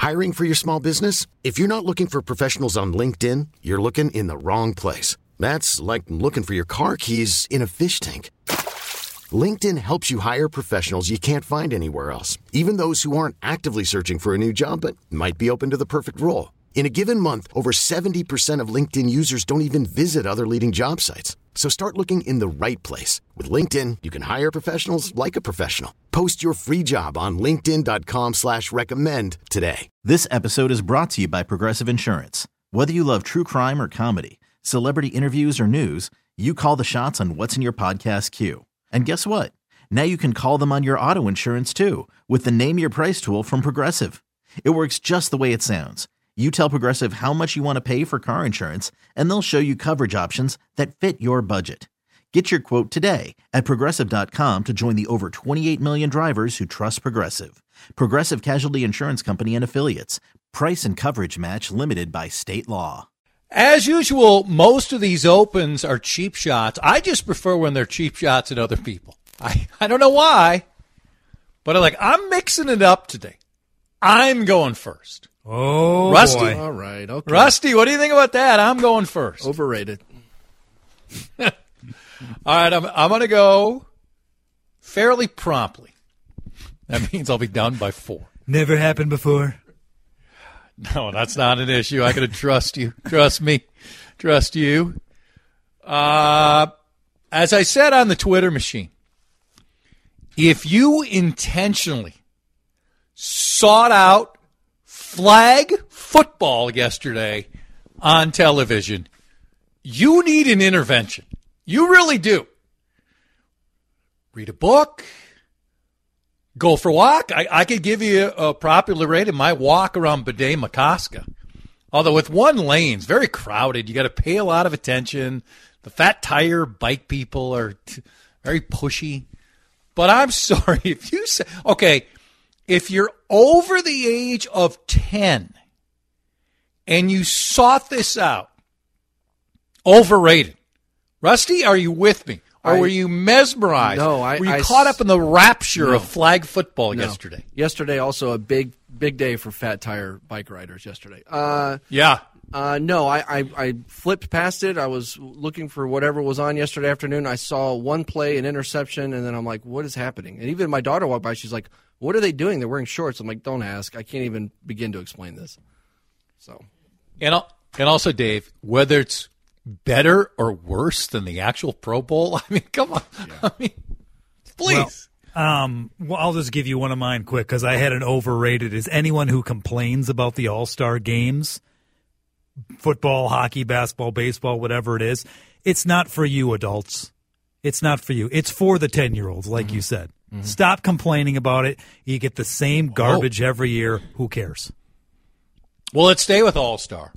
Hiring for your small business? If you're not looking for professionals on LinkedIn, you're looking in the wrong place. That's like looking for your car keys in a fish tank. LinkedIn helps you hire professionals you can't find anywhere else, even those who aren't actively searching for a new job but might be open to the perfect role. In a given month, over 70% of LinkedIn users don't even visit other leading job sites. So start looking in the right place. With LinkedIn, you can hire professionals like a professional. Post your free job on linkedin.com/recommend today. This episode is brought to you by Progressive Insurance. Whether you love true crime or comedy, celebrity interviews or news, you call the shots on what's in your podcast queue. And guess what? Now you can call them on your auto insurance too with the Name Your Price tool from Progressive. It works just the way it sounds. You tell Progressive how much you want to pay for car insurance, and they'll show you coverage options that fit your budget. Get your quote today at Progressive.com to join the over 28 million drivers who trust Progressive. Progressive Casualty Insurance Company and Affiliates. Price and coverage match limited by state law. As usual, most of these opens are cheap shots. I just prefer when they're cheap shots at other people. I don't know why, but I'm mixing it up today. I'm going first. Oh, Rusty. boy. All right. Okay. Rusty, what do you think about that? I'm going first. Overrated. All right, I'm going to go fairly promptly. That means I'll be done by 4. Never happened before. No, that's not an issue. I gotta trust you. Trust me. Trust you. As I said on the Twitter machine, if you intentionally sought out flag football yesterday on television, you need an intervention. You really do. Read a book. Go for a walk. I could give you a popular rating, my walk around Bede-Makaska. Although with one lane, it's very crowded. You got to pay a lot of attention. The fat tire bike people are very pushy. But I'm sorry, if you say, okay, if you're over the age of 10 and you sought this out, overrated. Rusty, are you with me? Or were you mesmerized? No, were you caught up in the rapture of flag football yesterday? Yesterday, also a big day for fat tire bike riders yesterday. Yeah. No, I flipped past it. I was looking for whatever was on yesterday afternoon. I saw one play, an interception, and then I'm like, what is happening? And even my daughter walked by. She's like, what are they doing? They're wearing shorts. I'm like, don't ask. I can't even begin to explain this. So, And also, Dave, whether it's better or worse than the actual Pro Bowl? I mean, come on. Yeah. I mean, please. Well, I'll just give you one of mine quick because I had an overrated. Is anyone who complains about the All-Star games, football, hockey, basketball, baseball, whatever it is, it's not for you adults. It's not for you. It's for the 10-year-olds, like you said. Mm-hmm. Stop complaining about it. You get the same garbage every year. Who cares? Well, let's stay with All-Star.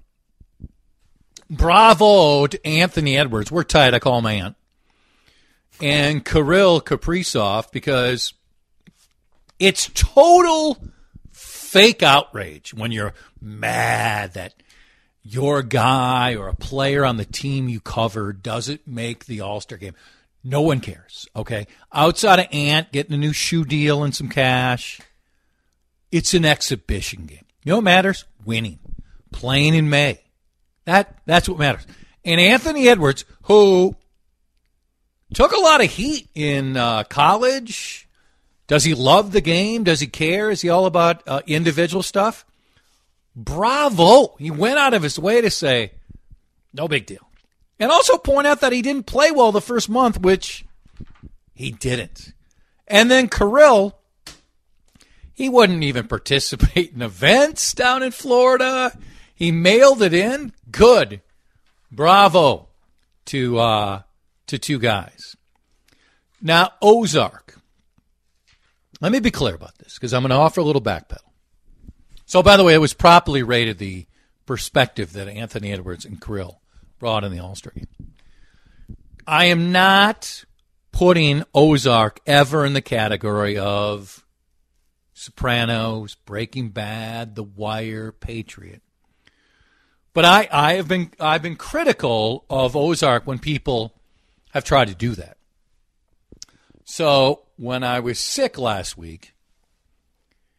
Bravo to Anthony Edwards. We're tight. I call him Ant. And Kirill Kaprizov, because it's total fake outrage when you're mad that your guy or a player on the team you cover doesn't make the All-Star game. No one cares, okay? Outside of Ant getting a new shoe deal and some cash, it's an exhibition game. You know what matters? Winning. Playing in May. That's what matters. And Anthony Edwards, who took a lot of heat in college, does he love the game? Does he care? Is he all about individual stuff? Bravo. He went out of his way to say, no big deal. And also point out that he didn't play well the first month, which he didn't. And then Kirill, he wouldn't even participate in events down in Florida. He mailed it in. Good. Bravo to two guys. Now, Ozark. Let me be clear about this because I'm going to offer a little backpedal. So, by the way, it was properly rated the perspective that Anthony Edwards and Kirill brought in the All-Star game. I am not putting Ozark ever in the category of Sopranos, Breaking Bad, The Wire, Patriot. But I've been critical of Ozark when people have tried to do that. So when I was sick last week,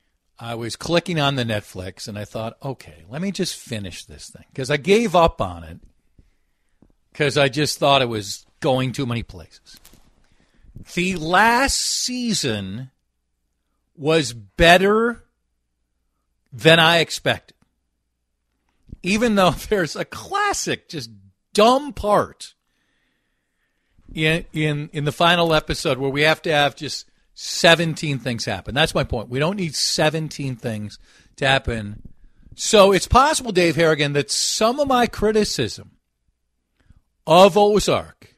I was clicking on the Netflix, and I thought, okay, let me just finish this thing. Because I gave up on it because I just thought it was going too many places. The last season was better than I expected. Even though there's a classic, just dumb part in the final episode where we have to have just 17 things happen. That's my point. We don't need 17 things to happen. So it's possible, Dave Harrigan, that some of my criticism of Ozark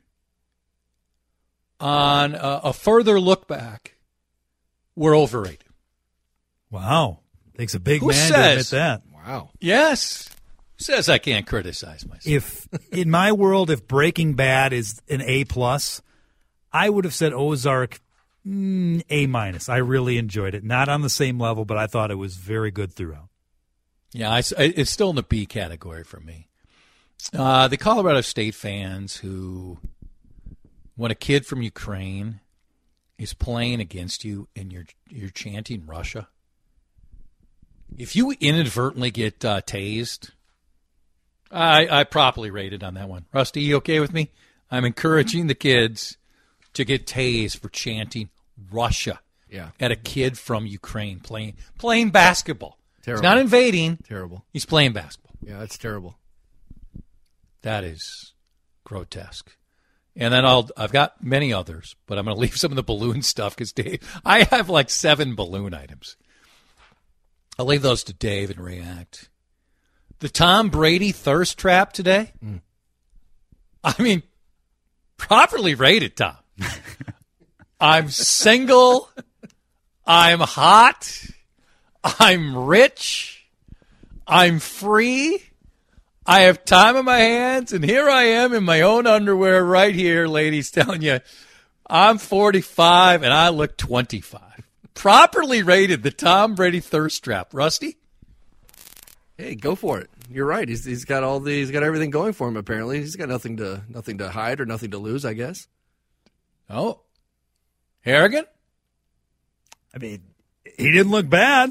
on a further look back were overrated. Wow. Takes a big Who man says? to admit that. Wow. Yes. Who says I can't criticize myself? If in my world, if Breaking Bad is an A+, I would have said Ozark A-. I really enjoyed it. Not on the same level, but I thought it was very good throughout. Yeah, it's still in the B category for me. The Colorado State fans who, when a kid from Ukraine is playing against you and you're chanting Russia, if you inadvertently get tased, I properly rated on that one. Rusty, you okay with me? I'm encouraging the kids to get tased for chanting Russia at a kid from Ukraine playing basketball. Terrible. He's not invading. Terrible. He's playing basketball. Yeah, that's terrible. That is grotesque. And then I've got many others, but I'm going to leave some of the balloon stuff because Dave, I have like 7 balloon items. I'll leave those to Dave and react. The Tom Brady thirst trap today. I mean, properly rated, Tom. I'm single. I'm hot. I'm rich. I'm free. I have time on my hands, and here I am in my own underwear right here, ladies, telling you I'm 45 and I look 25. Properly rated, the Tom Brady thirst trap. Rusty? Hey, go for it. You're right. He's got everything going for him. Apparently, he's got nothing to hide or nothing to lose, I guess. Oh, Harrigan? I mean, he didn't look bad.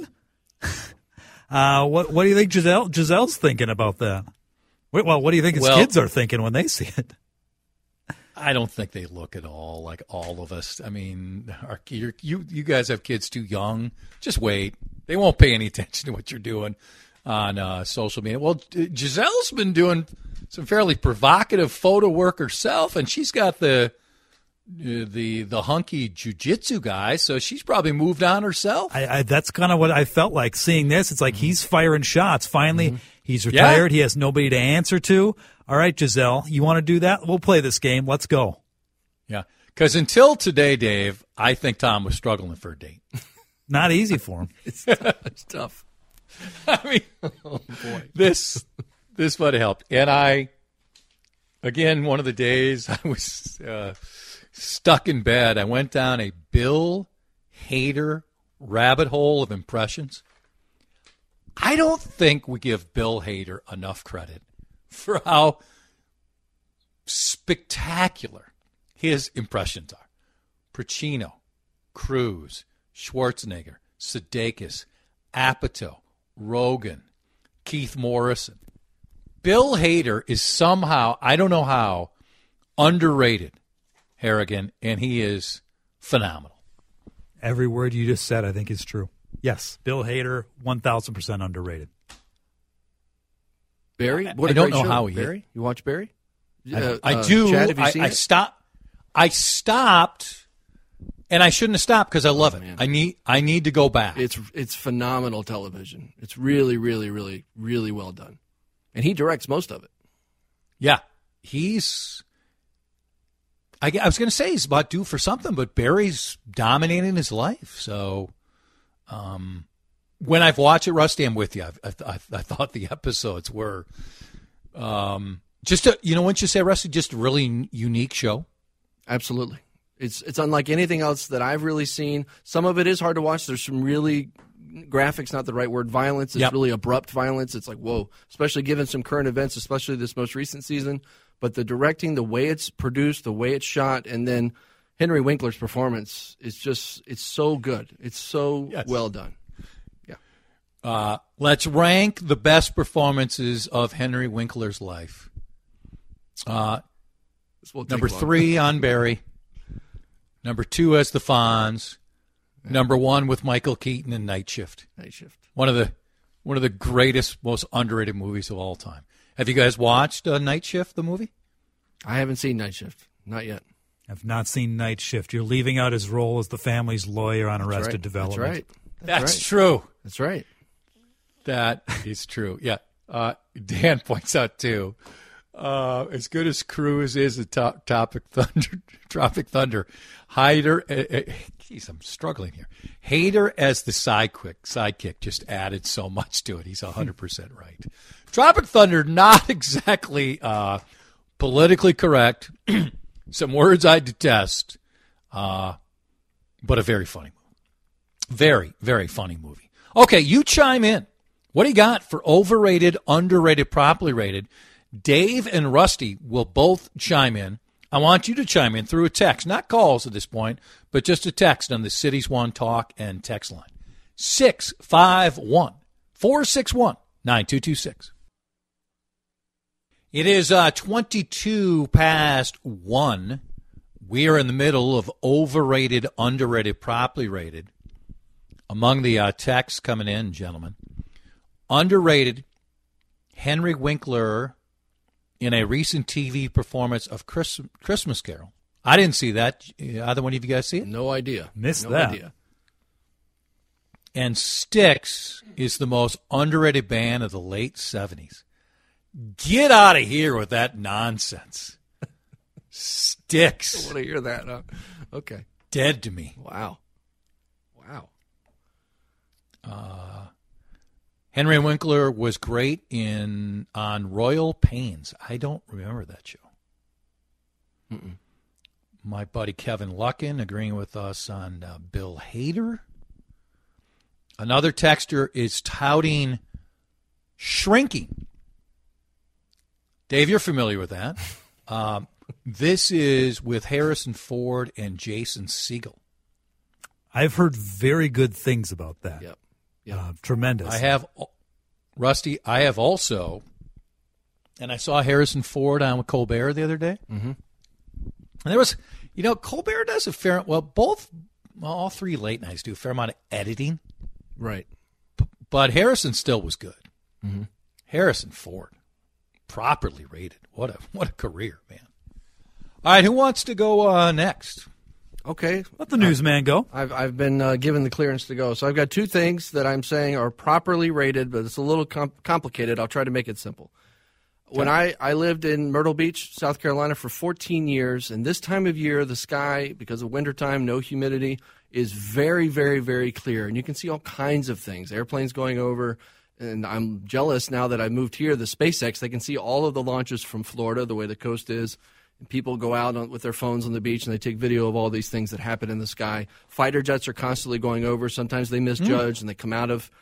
What do you think Gisele's thinking about that? Well, what do you think his kids are thinking when they see it? I don't think they look at all like all of us. I mean, you guys have kids too young. Just wait. They won't pay any attention to what you're doing on social media. Well, Gisele's been doing some fairly provocative photo work herself, and she's got the hunky jiu-jitsu guy, so she's probably moved on herself. That's kind of what I felt like seeing this. It's like he's firing shots. Finally, he's retired. Yeah. He has nobody to answer to. All right, Gisele, you want to do that? We'll play this game. Let's go. Yeah, because until today, Dave, I think Tom was struggling for a date. Not easy for him. It's tough. I mean, oh boy, this would have helped. And again, one of the days I was stuck in bed. I went down a Bill Hader rabbit hole of impressions. I don't think we give Bill Hader enough credit for how spectacular his impressions are. Pacino, Cruz, Schwarzenegger, Sudeikis, Apatow, Rogan, Keith Morrison. Bill Hader is somehow, I don't know how, underrated, Harrigan, and he is phenomenal. Every word you just said, I think, is true. Yes, Bill Hader, 1,000% underrated. Barry? I don't know how he Barry? You watch Barry? I do. Chad, have you seen it? I stopped, and I shouldn't have stopped because I love it. Man. I need to go back. It's phenomenal television. It's really, really, really, really well done. And he directs most of it. Yeah. I was going to say he's about due for something, but Barry's dominating his life. So when I've watched it, Rusty, I'm with you. I thought the episodes were just wouldn't you say, Rusty, just a really unique show? Absolutely. It's unlike anything else that I've really seen. Some of it is hard to watch. There's some really graphics, not the right word, violence. It's really abrupt violence. It's like, whoa, especially given some current events, especially this most recent season. But the directing, the way it's produced, the way it's shot, and then Henry Winkler's performance is it's so good. It's so well done. Yeah. Let's rank the best performances of Henry Winkler's life. Number 3 on Barry. Number 2 as the Fonz. Number 1 with Michael Keaton in Night Shift. Night Shift. One of the greatest, most underrated movies of all time. Have you guys watched Night Shift, the movie? I haven't seen Night Shift. Not yet. I've not seen Night Shift. You're leaving out his role as the family's lawyer on Arrested Development. That's right. That's true. That's right. That is true. Yeah. Dan points out, too, as good as Cruise is at Tropic Thunder, Hader, geez, I'm struggling here. Hader as the sidekick just added so much to it. He's 100% right. Tropic Thunder, not exactly politically correct. Some words I detest, but a very funny movie. Very, very funny movie. Okay, you chime in. What do you got for overrated, underrated, properly rated? Dave and Rusty will both chime in. I want you to chime in through a text, not calls at this point, but just a text on the Cities One Talk and text line. 651-461-9226. It is 22 past 1. We are in the middle of overrated, underrated, properly rated. Among the texts coming in, gentlemen, underrated, Henry Winkler in a recent TV performance of Christmas Carol. I didn't see that. Either one of you guys see it? No idea. Missed no that. Idea. And Styx is the most underrated band of the late 70s. Get out of here with that nonsense. Styx. I want to hear that. Okay. Dead to me. Wow. Henry Winkler was great on Royal Pains. I don't remember that show. Mm-mm. My buddy Kevin Luckin agreeing with us on Bill Hader. Another texter is touting Shrinking. Dave, you're familiar with that. This is with Harrison Ford and Jason Segel. I've heard very good things about that. Yep. Tremendous. I have, Rusty, I have also, and I saw Harrison Ford on with Colbert the other day. Mm-hmm. And there was, Colbert does a fair, all 3 late nights do a fair amount of editing. Right. But Harrison still was good. Mm-hmm. Harrison Ford, properly rated. What a career, man. All right, who wants to go next? Okay. Let the newsman go. I've been given the clearance to go. So I've got 2 things that I'm saying are properly rated, but it's a little complicated. I'll try to make it simple. Okay. When I lived in Myrtle Beach, South Carolina for 14 years, and this time of year, the sky, because of wintertime, no humidity, is very, very, very clear. And you can see all kinds of things. Airplanes going over. And I'm jealous now that I moved here, the SpaceX, they can see all of the launches from Florida, the way the coast is. And people go out with their phones on the beach, and they take video of all these things that happen in the sky. Fighter jets are constantly going over. Sometimes they misjudge, and they come out of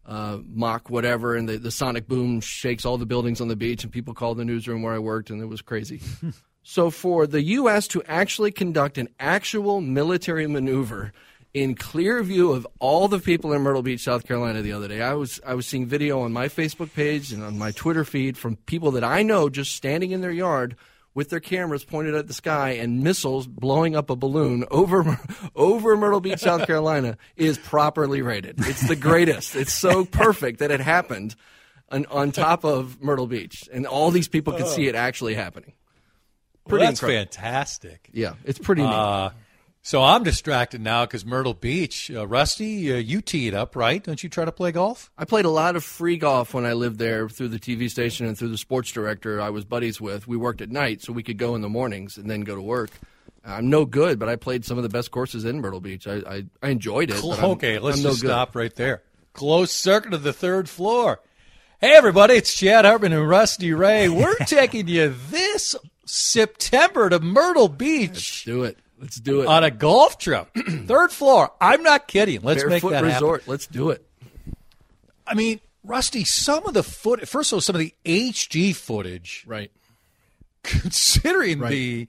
Mach whatever, and the sonic boom shakes all the buildings on the beach, and people call the newsroom where I worked, and it was crazy. So for the U.S. to actually conduct an actual military maneuver in clear view of all the people in Myrtle Beach, South Carolina the other day, I was seeing video on my Facebook page and on my Twitter feed from people that I know just standing in their yard with their cameras pointed at the sky and missiles blowing up a balloon over Myrtle Beach, South Carolina, is properly rated. It's the greatest. It's so perfect that it happened on top of Myrtle Beach, and all these people could see it actually happening. Pretty that's incredible. Fantastic. Yeah, it's pretty neat. So I'm distracted now because Myrtle Beach. Rusty, you tee it up, right? Don't you try to play golf? I played a lot of free golf when I lived there through the TV station and through the sports director I was buddies with. We worked at night, so we could go in the mornings and then go to work. I'm no good, but I played some of the best courses in Myrtle Beach. I enjoyed it. Okay, let's just stop right there. Closed circuit of the 3rd floor. Hey, everybody, it's Chad Hartman and Rusty Ray. We're taking you this September to Myrtle Beach. Let's do it. On a golf trip. 3rd floor. I'm not kidding. Let's make that resort. happen. Let's do it. I mean, Rusty, some of the first of all, some of the HD footage. Right. Considering the,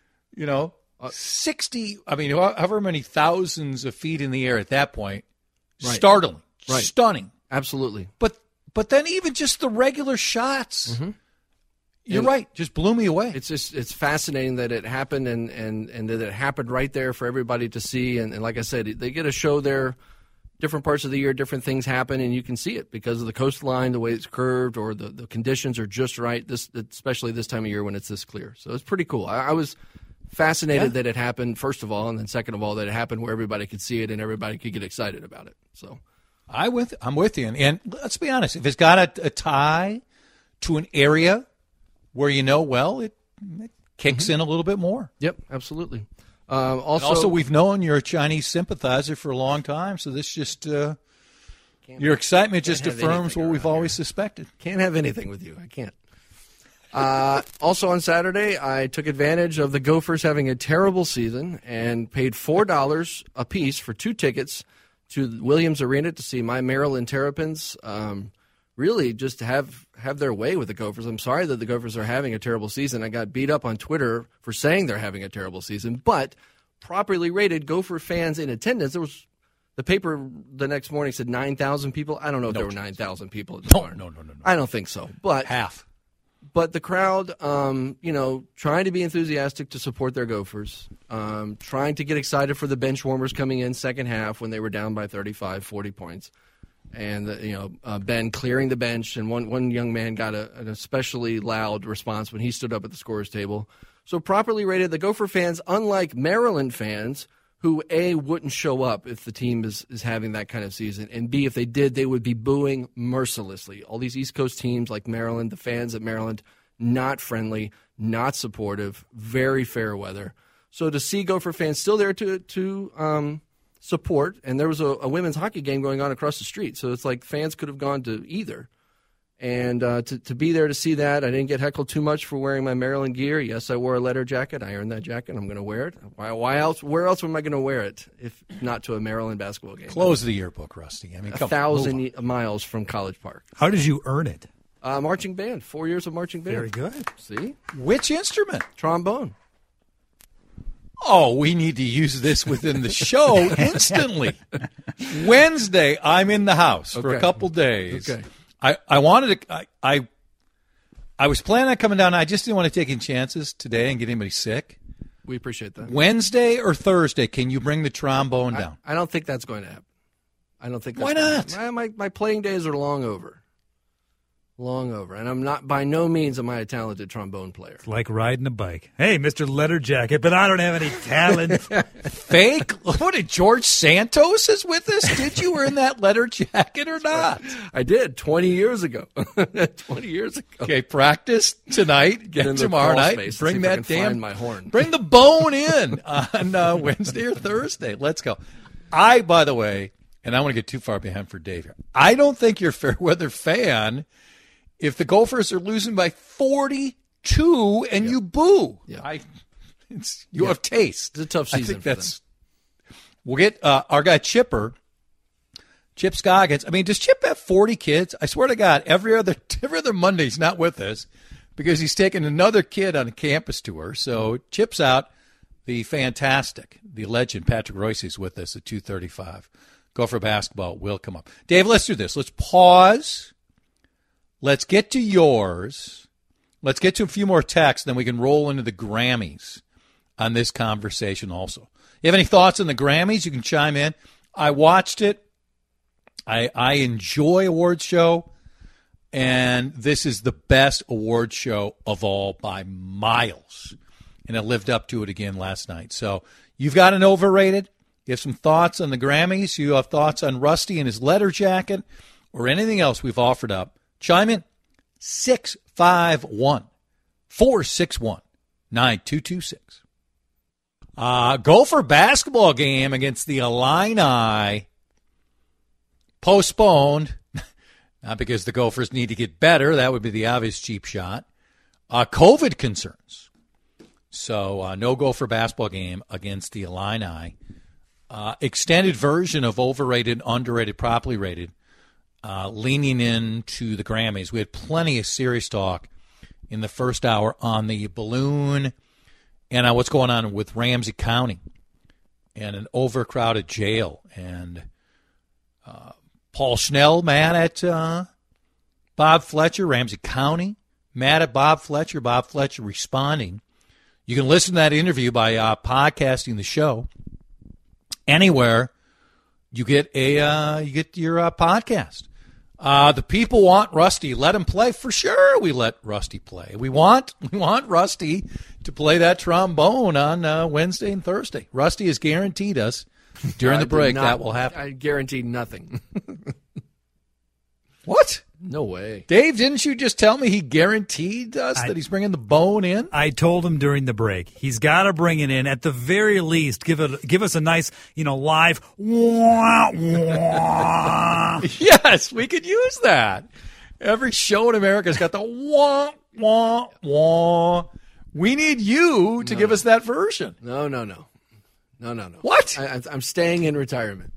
60, however many thousands of feet in the air at that point, startling, stunning. Absolutely. But then even just the regular shots, you're right, just blew me away. It's fascinating that it happened and that it happened right there for everybody to see. And like I said, they get a show there. Different parts of the year, different things happen, and you can see it because of the coastline, the way it's curved, or the conditions are just right, especially this time of year when it's this clear. So it's pretty cool. I was fascinated that it happened, first of all, and then second of all, that it happened where everybody could see it and everybody could get excited about it. So I'm with you. And let's be honest, if it's got a tie to an area where it kicks in a little bit more. Yep, absolutely. Also, we've known you're a Chinese sympathizer for a long time, so this just your excitement just affirms what we've always suspected. Can't have anything with you. I can't. Also on Saturday, I took advantage of the Gophers having a terrible season and paid $4 a piece for 2 tickets to Williams Arena to see my Maryland Terrapins really just have their way with the Gophers. I'm sorry that the Gophers are having a terrible season. I got beat up on Twitter for saying they're having a terrible season, but properly rated Gopher fans in attendance. There was the paper the next morning said 9,000 people. I don't know if there were 9,000 people at the barn. No. I don't think so. But half. But the crowd, trying to be enthusiastic to support their Gophers, trying to get excited for the bench warmers coming in second half when they were down by 35, 40 points. And, Ben clearing the bench, and one young man got an especially loud response when he stood up at the scorer's table. So properly rated, the Gopher fans, unlike Maryland fans, who, A, wouldn't show up if the team is having that kind of season, and B, if they did, they would be booing mercilessly. All these East Coast teams like Maryland, the fans at Maryland, not friendly, not supportive, very fair weather. So to see Gopher fans still there to support, and there was a women's hockey game going on across the street, so it's like fans could have gone to either. And to be there to see that, I didn't get heckled too much for wearing my Maryland gear. Yes, I wore a letter jacket. I earned that jacket. I'm going to wear it. Why else? Where else am I going to wear it if not to a Maryland basketball game? Close the yearbook, Rusty. 1,000 miles from College Park. How did you earn it? Marching band. 4 years of marching band. Very good. See? Which instrument? Trombone. Oh, we need to use this within the show instantly. Wednesday, I'm in the house for a couple days. Okay. I wanted to. I was planning on coming down. I just didn't want to take any chances today and get anybody sick. We appreciate that. Wednesday or Thursday, can you bring the trombone down? I don't think that's going to happen. I don't think. Why not? My playing days are long over. Long over. And I'm not, by no means am I a talented trombone player. It's like riding a bike. Hey, Mr. Letter Jacket, but I don't have any talent. Fake? What, did George Santos is with us? Did you earn that letter jacket or not? I did 20 years ago. 20 years ago. Okay, practice tonight. Get tomorrow night. Bring that damn my horn. Bring the bone in on Wednesday or Thursday. Let's go. By the way, and I don't want to get too far behind for Dave here. I don't think you're a fair weather fan if the Gophers are losing by 42 and you boo. Yeah. You have taste. It's a tough season. I think that's. We'll get our guy Chip Scoggins. I mean, does Chip have 40 kids? I swear to God, every other Monday he's not with us because he's taking another kid on a campus tour. So Chip's out. The legend Patrick Royce is with us at 2:35. Gopher basketball will come up. Dave, let's do this. Let's pause. Let's get to yours. Let's get to a few more texts, then we can roll into the Grammys on this conversation also. You have any thoughts on the Grammys? You can chime in. I watched it. I enjoy awards show, and this is the best awards show of all by miles. And it lived up to it again last night. So you've got an overrated. You have some thoughts on the Grammys. You have thoughts on Rusty and his letter jacket or anything else we've offered up. Chime in 651-461-9226. Gopher basketball game against the Illini postponed. Not because the Gophers need to get better. That would be the obvious cheap shot. COVID concerns. So no Gopher basketball game against the Illini. Extended version of overrated, underrated, properly rated. Leaning into the Grammys. We had plenty of serious talk in the first hour on the balloon and what's going on with Ramsey County and an overcrowded jail and Paul Schnell, mad at Bob Fletcher, Ramsey County, mad at Bob Fletcher responding. You can listen to that interview by podcasting the show anywhere you get your podcast. The people want Rusty. Let him play. For sure we let Rusty play. We want Rusty to play that trombone on Wednesday and Thursday. Rusty has guaranteed us during the break that will happen. I guarantee nothing. What? No way. Dave, didn't you just tell me he guaranteed us that he's bringing the bone in? I told him during the break. He's got to bring it in. At the very least, give us a nice, live wah, wah. Yes, we could use that. Every show in America's got the wah, wah, wah. We need you to give us that version. No. What? I'm staying in retirement.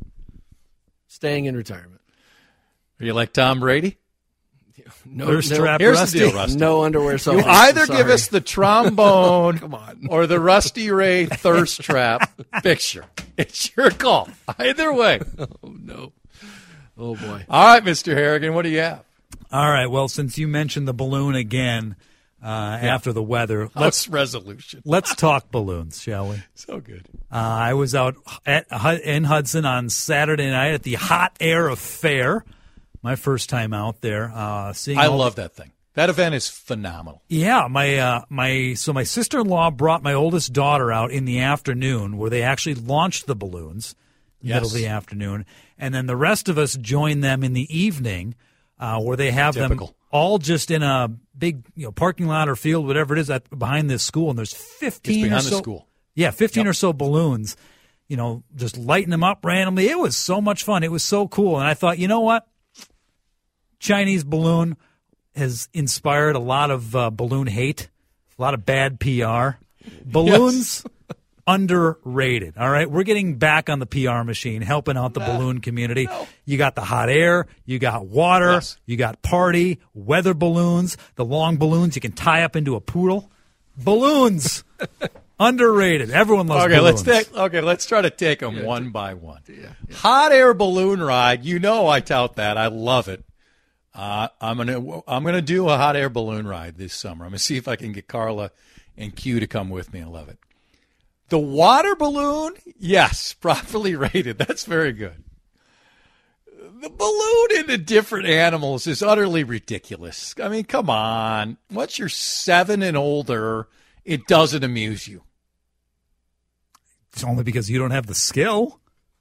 Are you like Tom Brady? Thirst trap Here's Rusty. the deal, Rusty. No underwear. You either give us the trombone Come on. or the Rusty Ray thirst trap picture. It's your call. Either way. Oh, no. Oh, boy. All right, Mr. Harrigan, what do you have? All right. Well, since you mentioned the balloon again after the weather, Let's resolution. let's talk balloons, shall we? So good. I was out in Hudson on Saturday night at the Hot Air Affair. My first time out there. I love that thing. That event is phenomenal. Yeah, my sister-in-law brought my oldest daughter out in the afternoon where they actually launched the balloons in the middle of the afternoon. And then the rest of us joined them in the evening where they have them all just in a big parking lot or field, whatever it is, behind this school. And there's 15 behind or so. the school. Yeah, 15 or so balloons, just lighting them up randomly. It was so much fun. It was so cool. And I thought, you know what? Chinese balloon has inspired a lot of balloon hate, a lot of bad PR. Balloons, underrated. All right, we're getting back on the PR machine, helping out the balloon community. No. You got the hot air, you got water, you got party, weather balloons, the long balloons you can tie up into a poodle. Balloons, underrated. Everyone loves balloons. Let's try to take them one by one. Yeah. Hot air balloon ride. I tout that. I love it. I'm gonna do a hot air balloon ride this summer. I'm gonna see if I can get Carla and Q to come with me. I love it. The water balloon, yes, properly rated. That's very good. The balloon into different animals is utterly ridiculous. I mean, come on. Once you're 7 and older, it doesn't amuse you. It's only because you don't have the skill.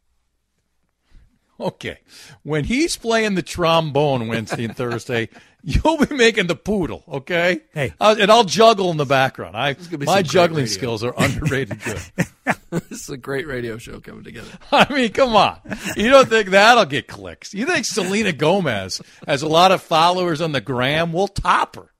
Okay. When he's playing the trombone Wednesday and Thursday, you'll be making the poodle, okay? Hey. And I'll juggle in the background. My juggling skills are underrated good. This is a great radio show coming together. I mean, come on. You don't think that'll get clicks? You think Selena Gomez has a lot of followers on the gram? We'll top her.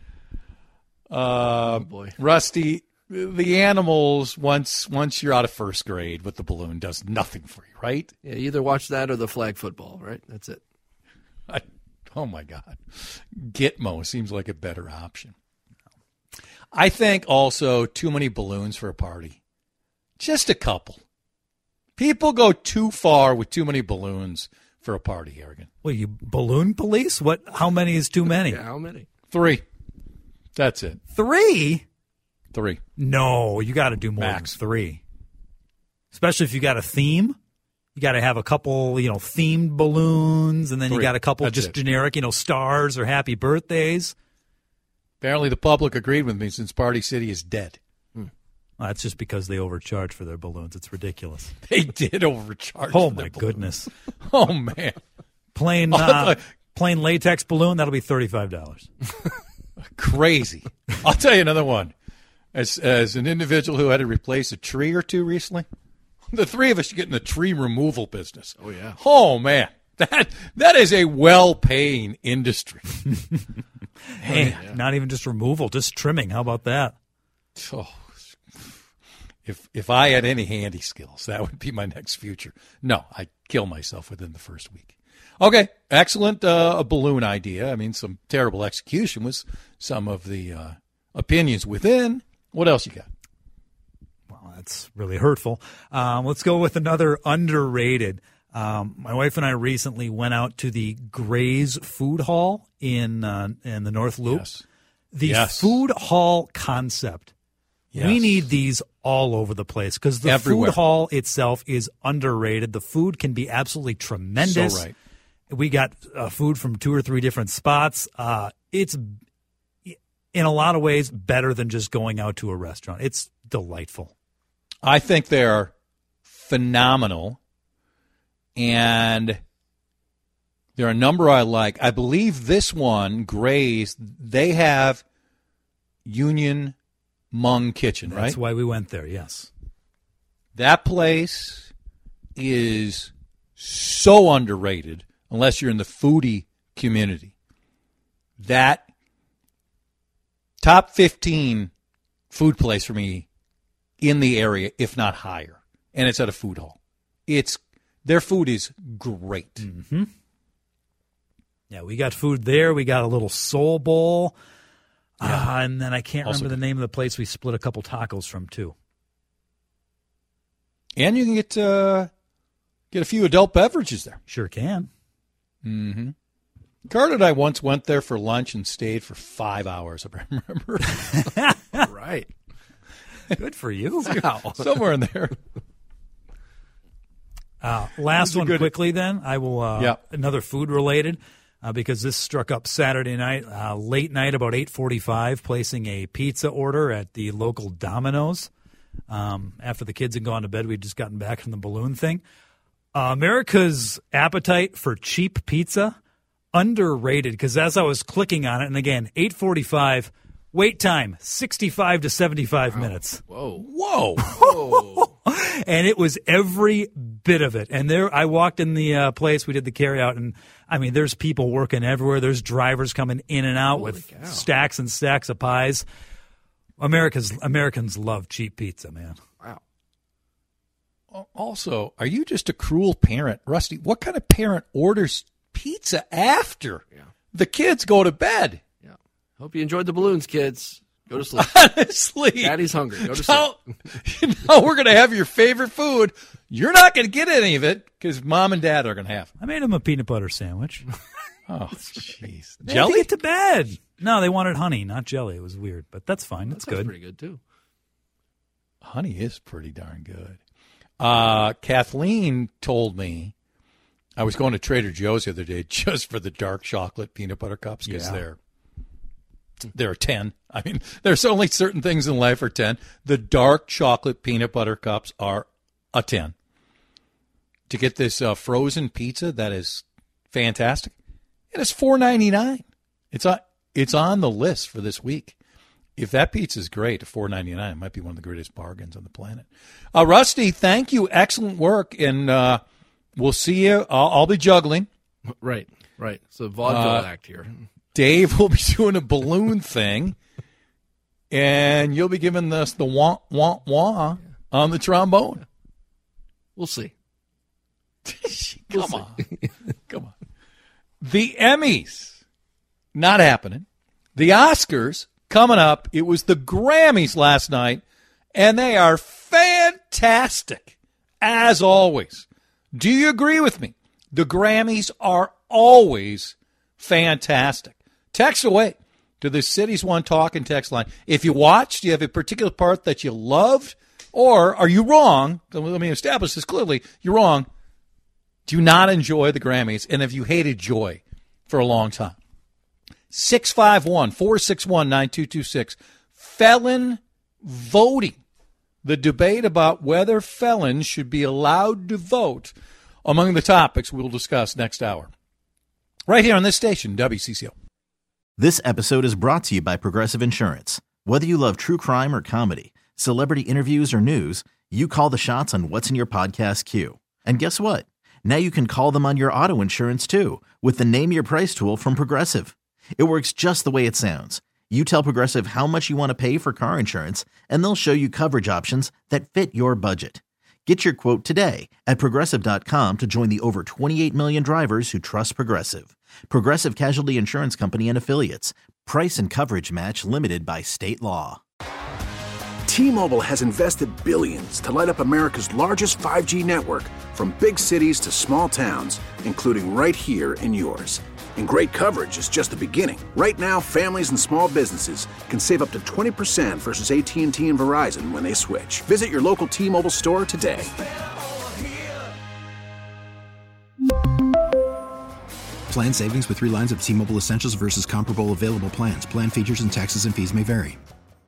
Oh, boy. Rusty, the animals, once you're out of first grade with the balloon, does nothing for you, right? Yeah, either watch that or the flag football, right? That's it. Oh, my God. Gitmo seems like a better option. I think also too many balloons for a party. Just a couple. People go too far with too many balloons for a party, Harrigan. Well, you balloon police? What? How many is too many? Yeah, how many? 3. That's it. 3? 3. No, you got to do more Max. than 3. Especially if you got a theme. You got to have a couple, themed balloons, and then 3. you got a couple That's just it. generic, stars or happy birthdays. Apparently the public agreed with me since Party City is dead. Well, that's just because they overcharge for their balloons. It's ridiculous. They did overcharge. Oh, for their my balloons. goodness. Oh, man. Plain latex balloon, that'll be $35. Crazy. I'll tell you another one. As an individual who had to replace a tree or two recently, the 3 of us should get in the tree removal business. Oh, yeah. Oh, man. That is a well-paying industry. Hey, not even just removal, just trimming. How about that? Oh, if I had any handy skills, that would be my next future. No, I'd kill myself within the first week. Okay, excellent a balloon idea. I mean, some terrible execution was some of the opinions within. What else you got? Well, that's really hurtful. Let's go with another underrated. My wife and I recently went out to the Gray's Food Hall in the North Loop. Yes. The food hall concept. Yes. We need these all over the place because the Everywhere. food hall itself is underrated. The food can be absolutely tremendous. So right. We got food from 2 or 3 different spots. It's, in a lot of ways, better than just going out to a restaurant. It's delightful. I think they're phenomenal. And there are a number I like. I believe this one, Gray's, they have Union Hmong Kitchen, right? That's why we went there, yes. That place is so underrated unless you're in the foodie community. That top 15 food place for me in the area, if not higher. And it's at a food hall. Their food is great. Mm-hmm. Yeah, we got food there. We got a little soul bowl. Yeah. And then I can't Also remember the name of the place we split a couple tacos from, too. And you can get a few adult beverages there. Sure can. Mm-hmm. Carter and I once went there for lunch and stayed for 5 hours, I remember. Right. Good for you. Wow. Somewhere in there. Last one quickly then. I will another food related because this struck up Saturday night, late night about 8:45, placing a pizza order at the local Domino's. After the kids had gone to bed, we'd just gotten back from the balloon thing. America's appetite for cheap pizza, underrated, because as I was clicking on it, and again, 8:45, wait time, 65 to 75 minutes. Whoa. And it was every bit of it. And there, I walked in the place, we did the carryout, and I mean, there's people working everywhere. There's drivers coming in and out with stacks and stacks of pies. Americans love cheap pizza, man. Wow. Also, are you just a cruel parent? Rusty, what kind of parent orders pizza after the kids go to bed? Yeah. Hope you enjoyed the balloons, kids. Go to sleep. Honestly. Daddy's hungry. Go to sleep. We're going to have your favorite food. You're not going to get any of it because mom and dad are going to have it. I made them a peanut butter sandwich. Oh, jeez. They had Jelly? to get to bed. No, they wanted honey, not jelly. It was weird, but that's fine. That's good. Pretty good, too. Honey is pretty darn good. Kathleen told me I was going to Trader Joe's the other day just for the dark chocolate peanut butter cups because they're 10. I mean, there's only certain things in life are 10. The dark chocolate peanut butter cups are a 10. To get this frozen pizza that is fantastic, and it's $4.99. It's on the list for this week. If that pizza is great at $4.99, it might be one of the greatest bargains on the planet. Rusty, thank you. Excellent work, and we'll see you. I'll be juggling. Right. It's a vaudeville act here. Dave will be doing a balloon thing, and you'll be giving us the wah, wah, wah on the trombone. We'll see. Come on. The Emmys, not happening. The Oscars, coming up. It was the Grammys last night, and they are fantastic, as always. Do you agree with me? The Grammys are always fantastic. Text away to the Cities One Talk and text line. If you watched, do you have a particular part that you loved? Or are you wrong? Let me establish this clearly. You're wrong. Do you not enjoy the Grammys? And have you hated joy for a long time? 651-461-9226. Felon voting. The debate about whether felons should be allowed to vote among the topics we'll discuss next hour. Right here on this station, WCCO. This episode is brought to you by Progressive Insurance. Whether you love true crime or comedy, celebrity interviews or news, you call the shots on what's in your podcast queue. And guess what? Now you can call them on your auto insurance too with the Name Your Price tool from Progressive. It works just the way it sounds. You tell Progressive how much you want to pay for car insurance, and they'll show you coverage options that fit your budget. Get your quote today at Progressive.com to join the over 28 million drivers who trust Progressive. Progressive Casualty Insurance Company and Affiliates. Price and coverage match limited by state law. T-Mobile has invested billions to light up America's largest 5G network, from big cities to small towns, including right here in yours. And great coverage is just the beginning. Right now, families and small businesses can save up to 20% versus AT&T and Verizon when they switch. Visit your local T-Mobile store today. Plan savings with 3 lines of T-Mobile Essentials versus comparable available plans. Plan features and taxes and fees may vary.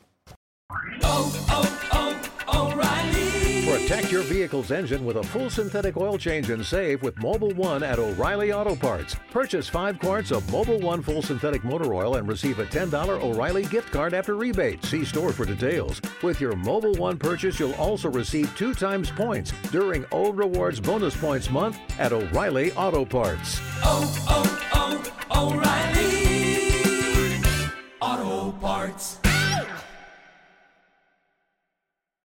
Protect your vehicle's engine with a full synthetic oil change and save with Mobil 1 at O'Reilly Auto Parts. Purchase 5 quarts of Mobil 1 full synthetic motor oil and receive a $10 O'Reilly gift card after rebate. See store for details. With your Mobil 1 purchase, you'll also receive 2 times points during O Rewards Bonus Points Month at O'Reilly Auto Parts. O'Reilly Auto Parts.